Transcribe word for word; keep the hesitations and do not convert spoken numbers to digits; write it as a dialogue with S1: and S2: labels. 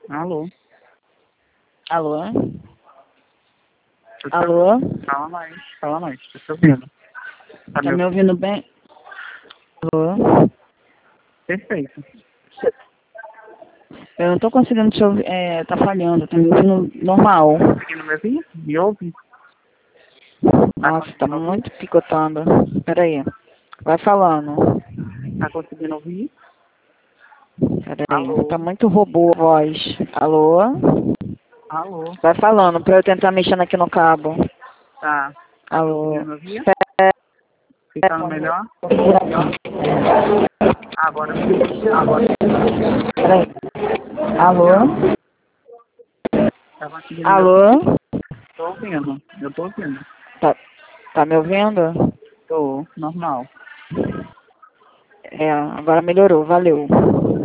S1: Alô?
S2: Alô?
S1: Tô te
S2: Alô?
S1: ouvindo. Fala mais, fala mais, tô te ouvindo. Tá
S2: Tá
S1: me
S2: me
S1: ouvindo?
S2: ouvindo bem? Alô?
S1: Perfeito.
S2: Eu não tô conseguindo te ouvir, é, tá falhando, tá me ouvindo normal.
S1: Tá conseguindo me ouvir? Me ouve? Tá
S2: Nossa, tá
S1: conseguindo ouvir?
S2: muito picotando. Peraí. Vai falando.
S1: Tá conseguindo ouvir?
S2: Peraí. Tá
S1: Alô?
S2: muito robô a voz. Alô?
S1: Alô?
S2: Vai falando pra eu tentar mexendo aqui no cabo.
S1: Tá. Tá
S2: Alô?
S1: conseguindo me ouvir?
S2: Espera.
S1: Ficando melhor? Agora sim. Agora
S2: Peraí. Alô?
S1: tá conseguindo me ouvir?
S2: Alô?
S1: Tô ouvindo. Eu tô ouvindo.
S2: Tá, tá me ouvindo?
S1: Tô. Normal.
S2: É, agora melhorou. Valeu.